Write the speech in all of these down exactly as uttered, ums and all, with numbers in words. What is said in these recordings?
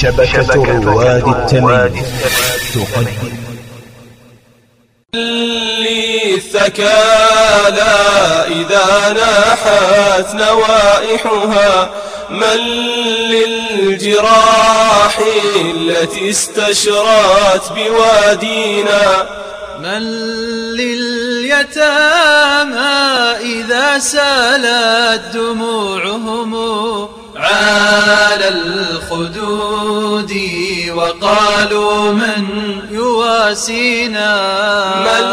شبكة رواد التمييز تقدم للثكالى إذا ناحت نوائحها، من للجراح التي استشرت بوادينا، من لليتامى إذا سالت دموعهم على الخدود وقالوا من يواسينا، من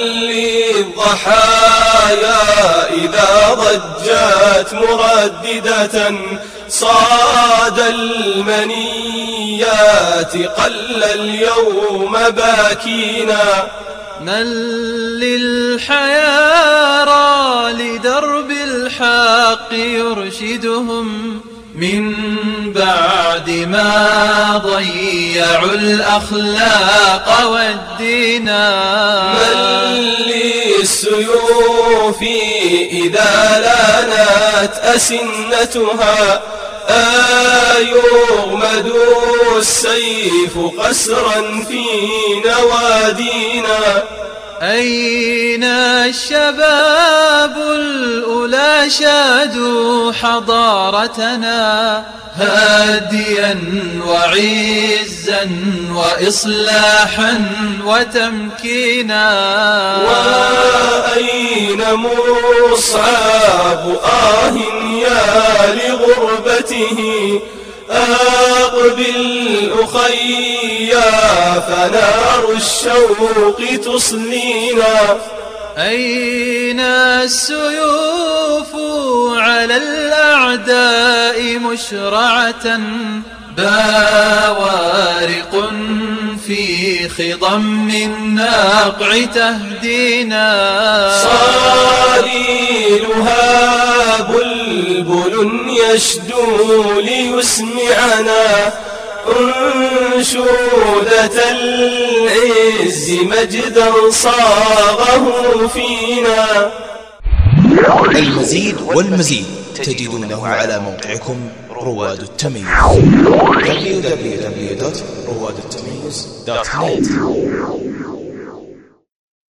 للضحايا إذا ضجت مرددة صاد المنيات قل اليوم باكينا، من للحيارى لدرب الحق يرشدهم من بعد ما ضيعوا الأخلاق والدينا، من للسيوف إذا لانت أسنتها أيغمد السيف قسرا في نوادينا، أين الشباب الأولى شادوا حضارتنا هاديا وعزا وإصلاحا وتمكينا، وأين مصعب آه يا لغربته أقبل أخيا فنار الشوق تصلينا، أين السيوف على الأعداء مشرعة باوارق في خضم الناقع تهدينا، صليلها بلبل يشدو ليسمعنا أنشودة العز مجدا صاغه فينا. المزيد والمزيد تجدونه على موقعكم رواد التمييز دبليو دبليو دبليو دوت رواد التمييز دوت نت.